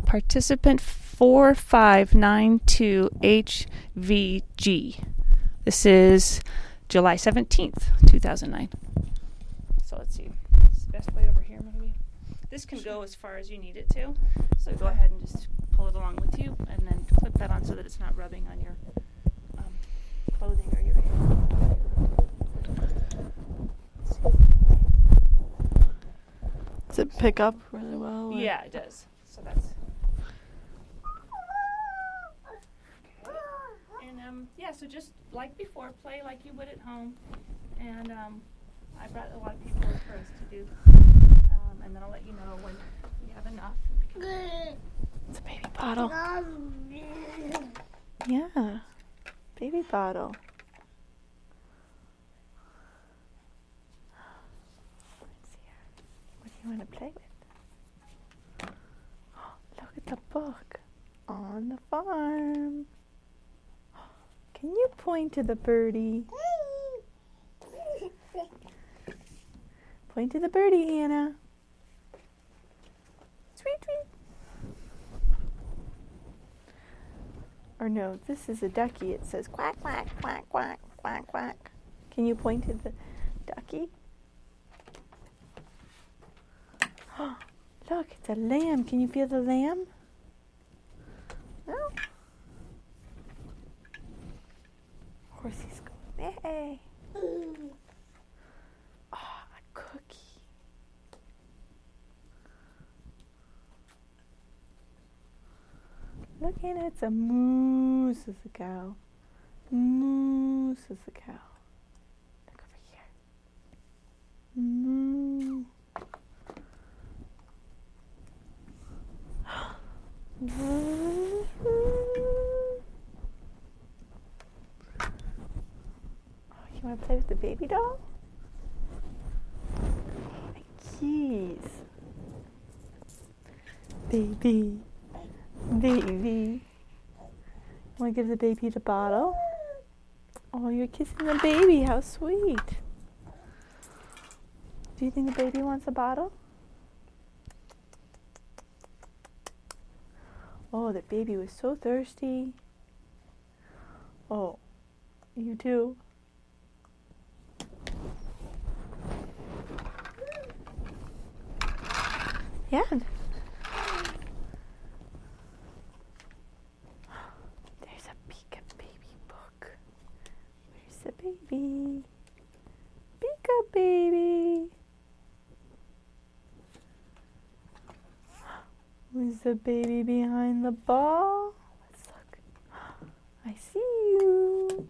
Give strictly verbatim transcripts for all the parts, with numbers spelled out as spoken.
participant four five nine two H V G. This is July seventeenth, two thousand nine. So let's see. Is the best way over here, maybe? This can go as far as you need it to. So go ahead and just pull it along with you and then clip that on so that it's not rubbing on your um, clothing or your hair. Does it pick up really well? Or? Yeah, it does. So that's... And um, yeah, so just like before, play like you would at home. And um, I brought a lot of people for us to do. Um, and then I'll let you know when we have enough. It's a baby bottle. Yeah, baby bottle. Let's see here. What do you want to play with? Oh, look at the book. On the farm. Can you point to the birdie? Point to the birdie, Hannah. Sweet, sweet. Or no, this is a ducky. It says quack, quack, quack, quack, quack, quack. Can you point to the ducky? Oh, look, it's a lamb. Can you feel the lamb? No? Of course he's going, hey. Oh, a cookie. Look at it, it's a moose as a cow. Moose as a cow. Look over here. Moo. Oh, you want to play with the baby doll? Oh, the keys. Baby. Baby. Want to give the baby the bottle? Oh, you're kissing the baby. How sweet. Do you think the baby wants a bottle? Oh, the baby was so thirsty. Oh, you too. Yeah. There's a Pika baby book. Where's the baby? Pika baby. Who's the baby behind the ball? Let's look. I see you.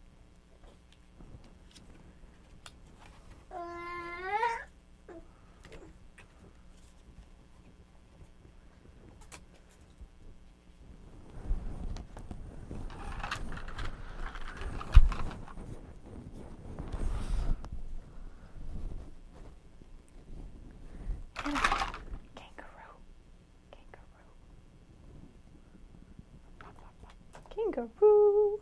Kangaroo.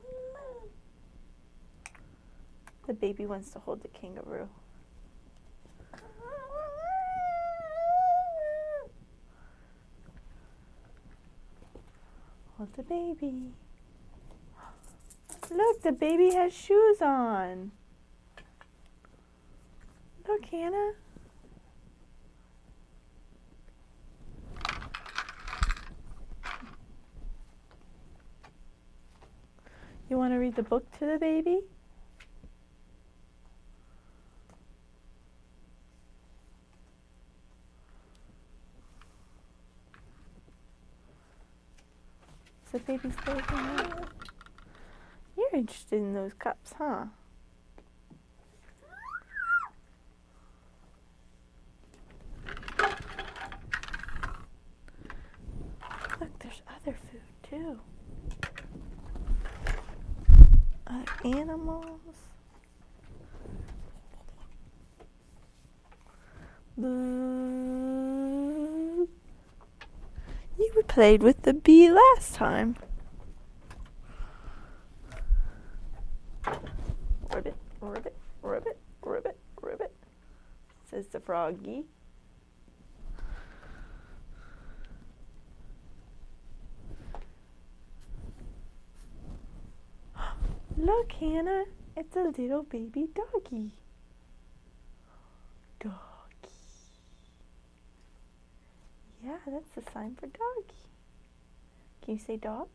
The baby wants to hold the kangaroo. Hold the baby. Look, the baby has shoes on. Look, Hannah. You want to read the book to the baby? Is the baby still there? You're interested in those cups, huh? Look, there's other food too. Other animals. Boo. You played with the bee last time. Ribbit, ribbit, ribbit, ribbit, ribbit, says the froggy. Look, Hannah, it's a little baby doggy. Doggy. Yeah, that's a sign for doggy. Can you say dog?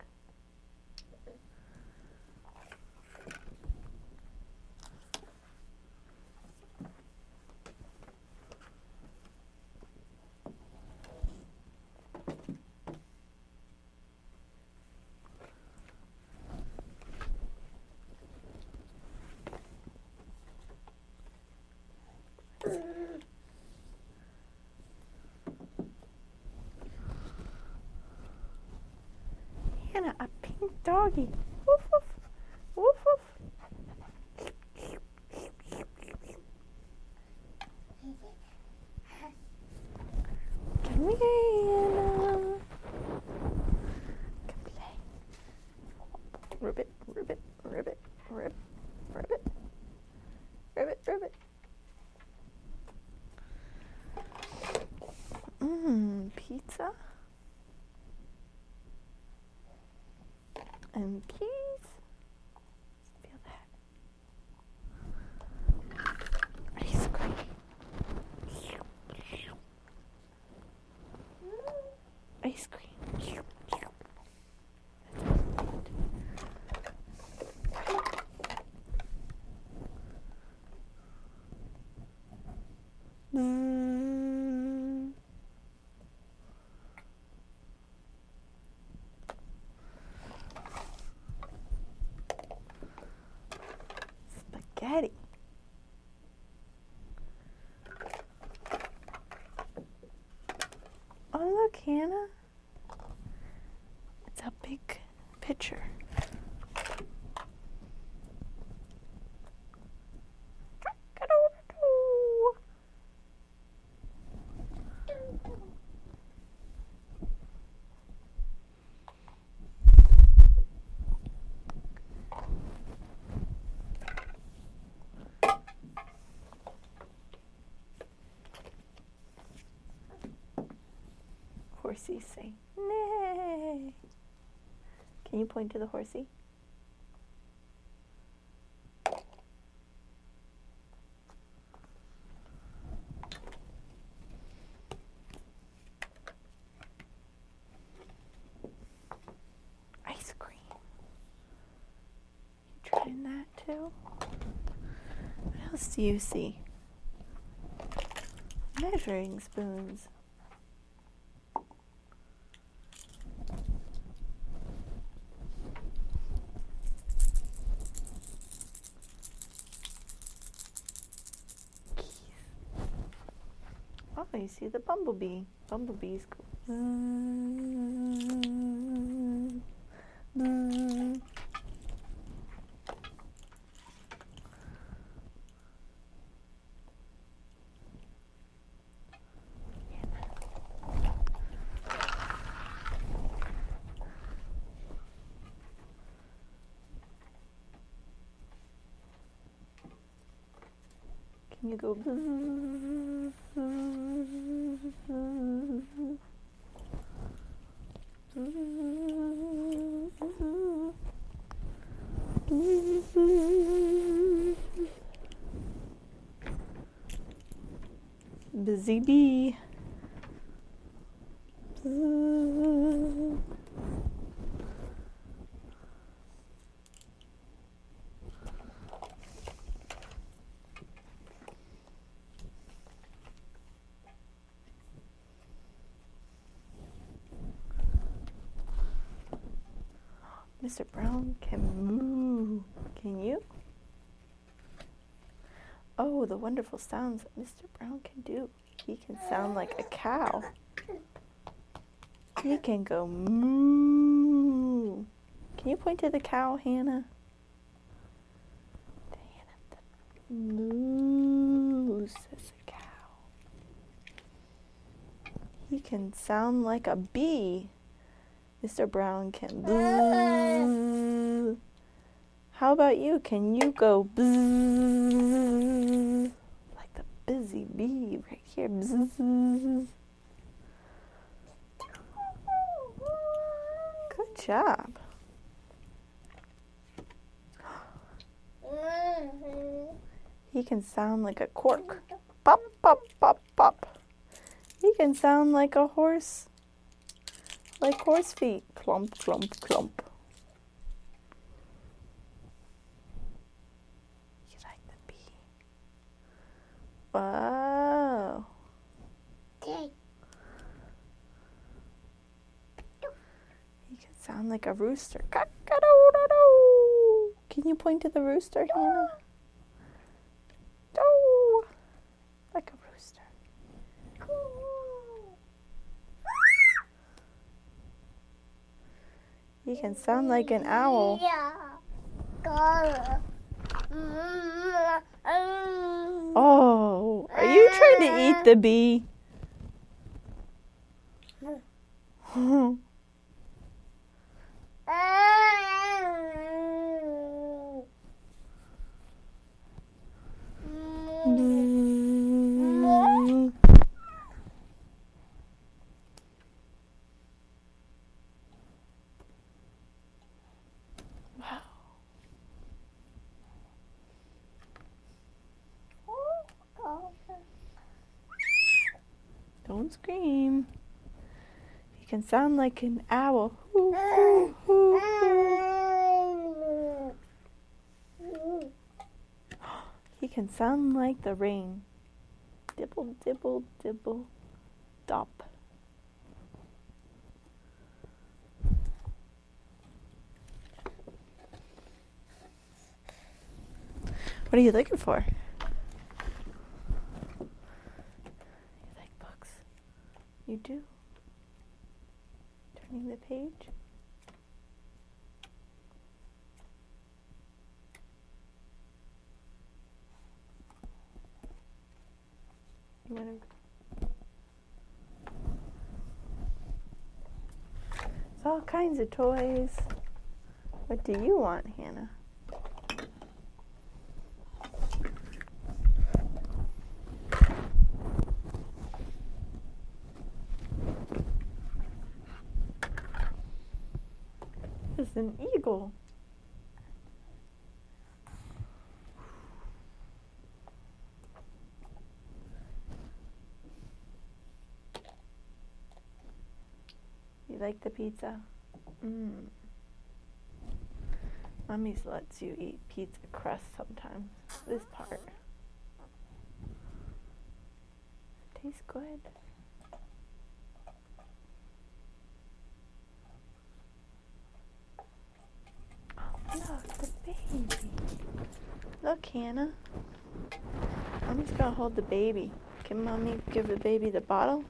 Hannah, a pink doggy. Woof woof. Woof woof. Come here, Hannah. Come play. Ribbit, ribbit, ribbit, ribbit, ribbit, ribbit, ribbit. Mmm, pizza. And keys. Feel that. Ice cream. Ice cream. Mm. Spaghetti. Oh, look, Hannah. It's a big pitcher. Horsies say, nay. Can you point to the horsey? Ice cream. You trying that too? What else do you see? Measuring spoons. Oh, you see the bumblebee. Bumblebee's cool. Mm, mm. Can you go? Busy bee. Mister Brown can moo. Can you? Oh, the wonderful sounds that Mister Brown can do. He can sound like a cow. He can go moo. Can you point to the cow, Hannah? Hannah, moo, says a cow. He can sound like a bee. Mister Brown can boo. How about you? Can you go boo? Like the busy bee right here. Bzz. Good job. He can sound like a cork. Pop, pop, pop, pop. He can sound like a horse. Like horse feet. Clump, clump, clump. You like the bee? Wow. He can sound like a rooster. Cock-a-doodle-doo. Can you point to the rooster, Hannah? Oh, like a rooster. He can sound like an owl. Oh, are you trying to eat the bee? Don't scream. He can sound like an owl. Hoo, hoo, hoo, hoo. He can sound like the rain. Dibble, dibble, dibble, dop. What are you looking for? You do. Turning the page. You want to? There's all kinds of toys. What do you want, Hannah? It's an eagle. You like the pizza? Mm. Mommy's lets you eat pizza crust sometimes. This part. Tastes good. Look, the baby. Look, Hannah. Mommy's gonna hold the baby. Can Mommy give the baby the bottle?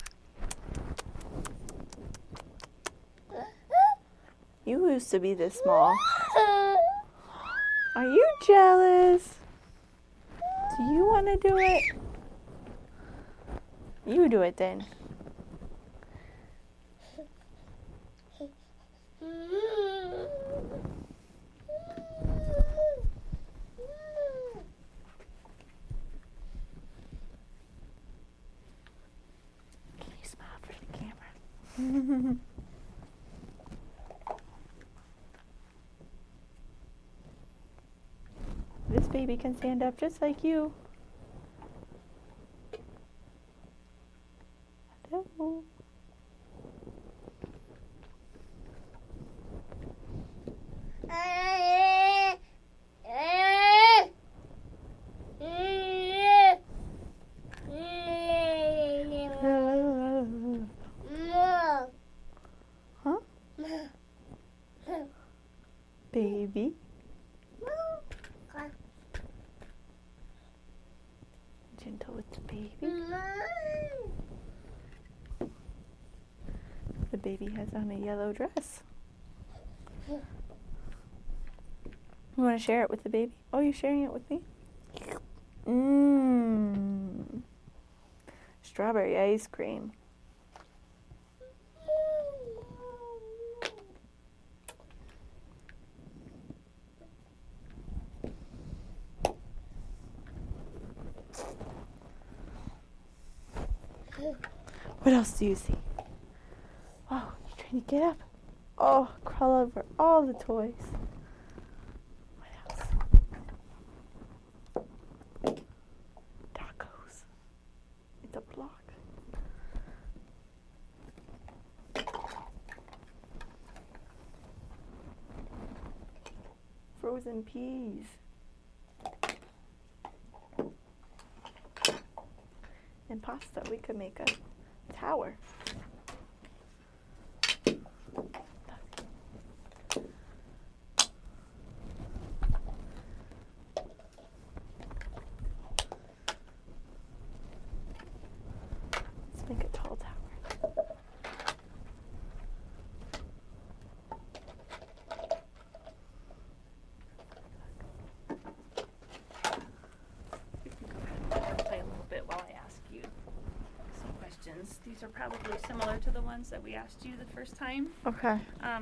You used to be this small. Are you jealous? Do you want to do it? You do it then. This baby can stand up just like you. Hello. Huh? Baby. Gentle with the baby. The baby has on a yellow dress. You want to share it with the baby? Oh, you're sharing it with me? Mmm. Strawberry ice cream. What else do you see? Oh, you're trying to get up. Oh, crawl over all the toys. What else? frozen peas. And pasta. We could make a tower. Let's make a tall tower. Play a little bit while I ask you some questions. These are probably similar to the ones that we asked you the first time. Okay. Um,